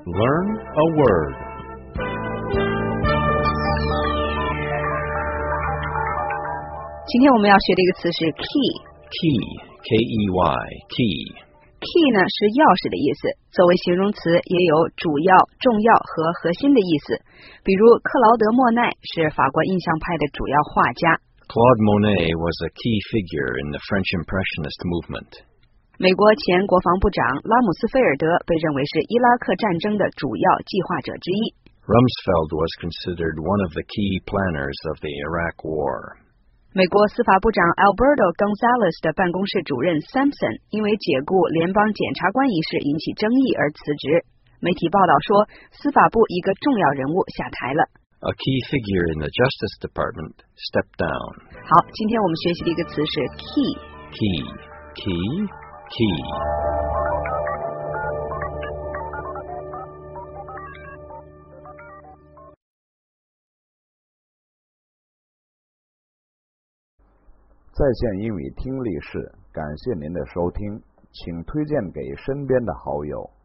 Learn a word. 今天我们要学的一个词是 key. Key, K-E-Y, key. Key 呢是钥匙的意思，作为形容词也有主要、重要和核心的意思。比如克劳德·莫奈是法国印象派的主要画家。 Claude Monet was a key figure in the French Impressionist movement. 美国前国防部长拉姆斯菲尔德被认为是伊拉克战争的主要计划者之一。 Rumsfeld was considered one of the key planners of the Iraq War. 美国司法部长 Alberto Gonzales 的办公室主任 Sampson 因为解雇联邦检察官一事引起争议而辞职。媒体报道说，司法部一个重要人物下台了。 A key figure in the Justice Department stepped down. 好，今天我们学习的一个词是 key. Key, key, key. 在线英语听力室，感谢您的收听，请推荐给身边的好友。